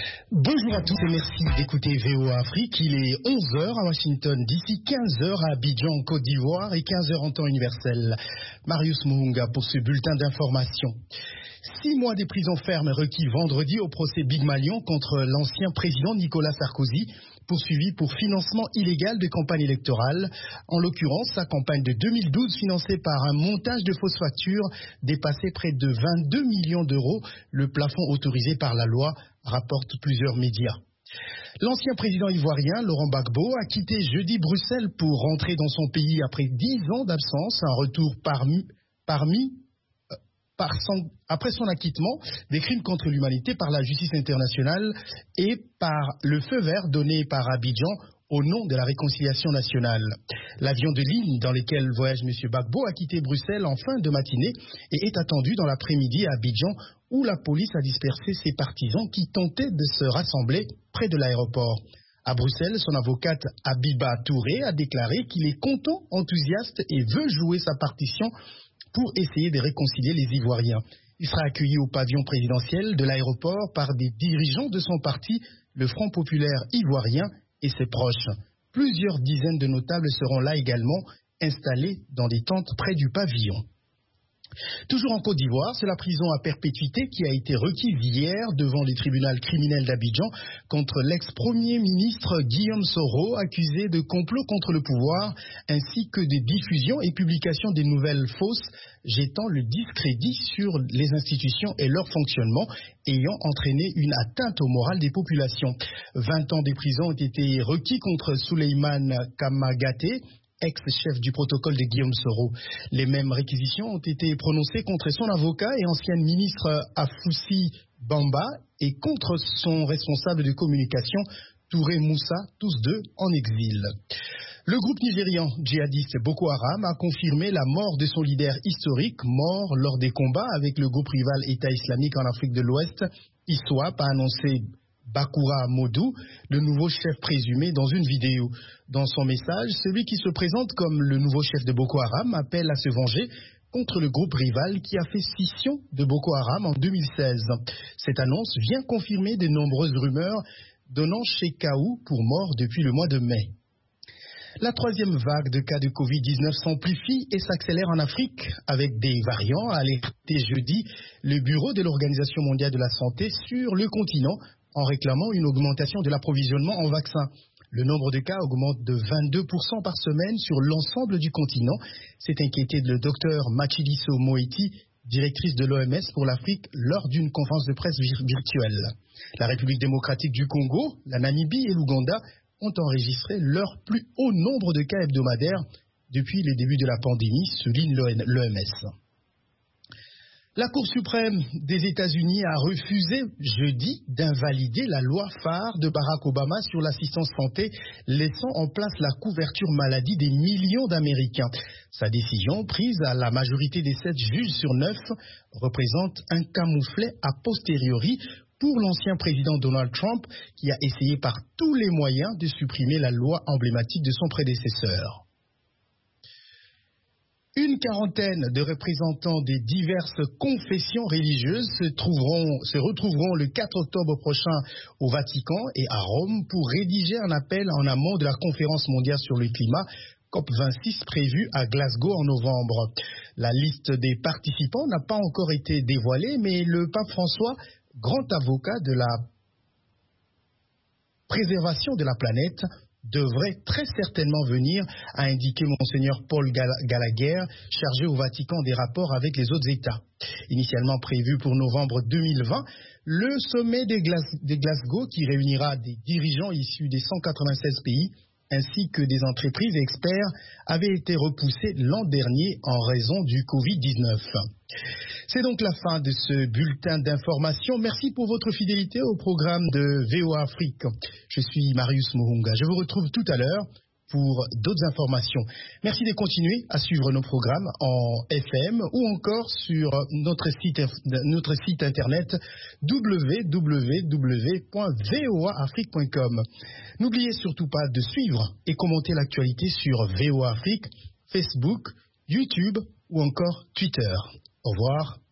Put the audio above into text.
Bonjour à tous et merci d'écouter VOA Afrique. Il est 11 heures à Washington, d'ici 15 heures à Abidjan, en Côte d'Ivoire et 15 heures en temps universel. Marius Muhunga pour ce bulletin d'information. 6 mois de prison ferme requis vendredi au procès Big Malion contre l'ancien président Nicolas Sarkozy, poursuivi pour financement illégal de campagne électorale. En l'occurrence, sa campagne de 2012 financée par un montage de fausses factures dépassait près de 22 millions d'euros, le plafond autorisé par la loi, rapportent plusieurs médias. L'ancien président ivoirien, Laurent Gbagbo, a quitté jeudi Bruxelles pour rentrer dans son pays après 10 ans d'absence, un retour après son acquittement des crimes contre l'humanité par la justice internationale et par le feu vert donné par Abidjan au nom de la réconciliation nationale. L'avion de ligne dans lequel voyage M. Gbagbo a quitté Bruxelles en fin de matinée et est attendu dans l'après-midi à Abidjan, où la police a dispersé ses partisans qui tentaient de se rassembler près de l'aéroport. À Bruxelles, son avocate Abiba Touré a déclaré qu'il est content, enthousiaste et veut jouer sa partition pour essayer de réconcilier les Ivoiriens. Il sera accueilli au pavillon présidentiel de l'aéroport par des dirigeants de son parti, le Front populaire ivoirien, et ses proches. Plusieurs dizaines de notables seront là également, installés dans des tentes près du pavillon. Toujours en Côte d'Ivoire, c'est la prison à perpétuité qui a été requise hier devant les tribunaux criminels d'Abidjan contre l'ex-premier ministre Guillaume Soro, accusé de complot contre le pouvoir, ainsi que de diffusion et publication des nouvelles fausses, jetant le discrédit sur les institutions et leur fonctionnement, ayant entraîné une atteinte au moral des populations. 20 ans de prison ont été requis contre Souleymane Kamagaté, ex-chef du protocole de Guillaume Soro. Les mêmes réquisitions ont été prononcées contre son avocat et ancienne ministre Afoussi Bamba et contre son responsable de communication Touré Moussa, tous deux en exil. Le groupe nigérian djihadiste Boko Haram a confirmé la mort de son leader historique, mort lors des combats avec le groupe rival État islamique en Afrique de l'Ouest. ISWAP a annoncé Bakoura Modou, le nouveau chef présumé, dans une vidéo. Dans son message, celui qui se présente comme le nouveau chef de Boko Haram appelle à se venger contre le groupe rival qui a fait scission de Boko Haram en 2016. Cette annonce vient confirmer de nombreuses rumeurs donnant Shekau pour mort depuis le mois de mai. La troisième vague de cas de Covid-19 s'amplifie et s'accélère en Afrique avec des variants, a alerté jeudi le bureau de l'Organisation mondiale de la santé sur le continent en réclamant une augmentation de l'approvisionnement en vaccins. Le nombre de cas augmente de 22% par semaine sur l'ensemble du continent. C'est inquiété le docteur Matshidiso Moeti, directrice de l'OMS pour l'Afrique, lors d'une conférence de presse virtuelle. La République démocratique du Congo, la Namibie et l'Ouganda ont enregistré leur plus haut nombre de cas hebdomadaires depuis le début de la pandémie, souligne l'OMS. La Cour suprême des États-Unis a refusé jeudi d'invalider la loi phare de Barack Obama sur l'assistance santé, laissant en place la couverture maladie des millions d'Américains. Sa décision, prise à la majorité des 7 juges sur 9, représente un camouflet a posteriori pour l'ancien président Donald Trump, qui a essayé par tous les moyens de supprimer la loi emblématique de son prédécesseur. Une quarantaine de représentants des diverses confessions religieuses se retrouveront le 4 octobre prochain au Vatican et à Rome pour rédiger un appel en amont de la conférence mondiale sur le climat COP26 prévue à Glasgow en novembre. La liste des participants n'a pas encore été dévoilée, mais le pape François, grand avocat de la préservation de la planète, devrait très certainement venir, a indiqué Monseigneur Paul Gallagher, chargé au Vatican des rapports avec les autres États. Initialement prévu pour novembre 2020, le sommet de Glasgow, qui réunira des dirigeants issus des 196 pays, ainsi que des entreprises et experts, avait été repoussé l'an dernier en raison du Covid-19. C'est donc la fin de ce bulletin d'information. Merci pour votre fidélité au programme de VOA Afrique. Je suis Marius Muhunga. Je vous retrouve tout à l'heure pour d'autres informations. Merci de continuer à suivre nos programmes en FM ou encore sur notre site internet www.voaafrique.com. N'oubliez surtout pas de suivre et commenter l'actualité sur VOA Afrique, Facebook, YouTube ou encore Twitter. Au revoir.